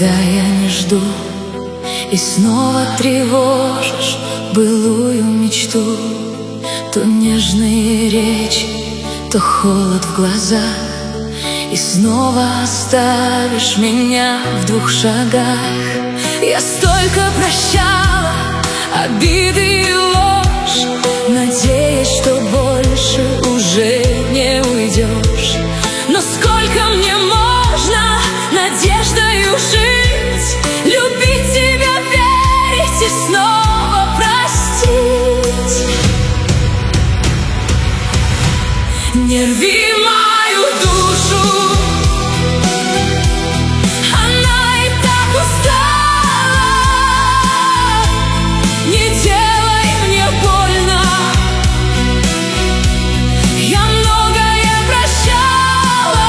Когда я не жду и снова тревожишь былую мечту, то нежные речи, то холод в глазах, и снова оставишь меня в 2 шагах. Я столько прощала обиды и ложь, надеясь, что больше уже не уйдешь. Но сколько мне можно надеждою жить, любить тебя, верить и снова простить? Не рви мою душу, она и так устала. Не делай мне больно, я многое прощала.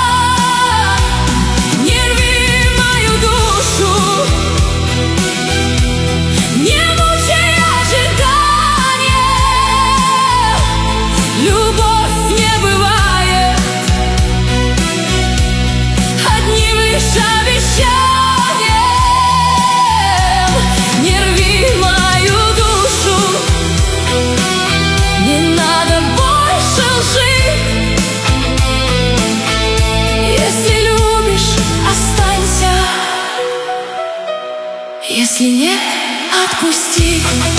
Не рви мою душу, не мучай ожидания. Любовь не бывает одним лишь обещанием. Не рви мою душу, не надо больше лжи. Если любишь, останься, если нет, отпусти.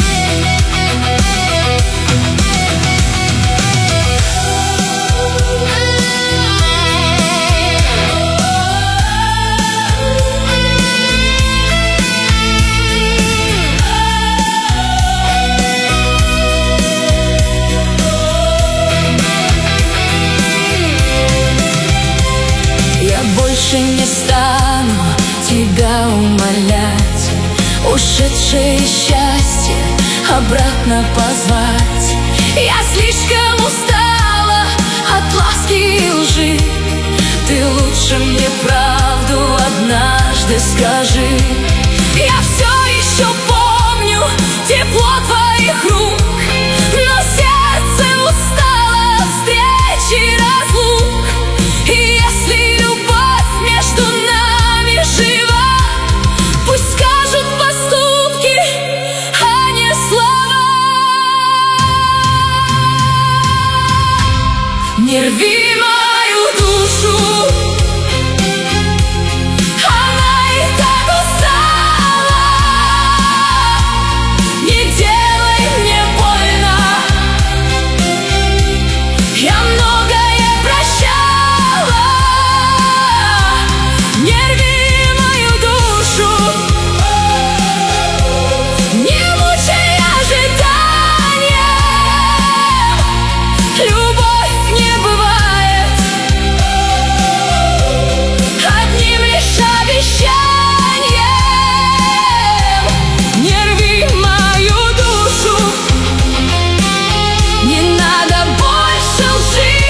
Я больше не стану тебя умолять, ушедшее счастье обратно позвать. Я слишком устала от ласки и лжи, ты лучше мне правду однажды скажи. Я все еще помню тепло твоих рук, но сердце устало от встреч и разлук. И если любовь между нами жива, пусть скажут поступки, а не слова. Не рви мою душу, она и так устала. Не делай мне больно, я многое прощала. Не рви мою душу, не мучай ожидания. Любовь не бывает одним лишь обещанием. Не рви мою душу, не надо больше лжи.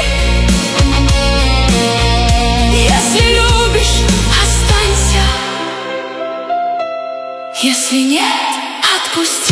Если любишь, останься, если нет, отпусти.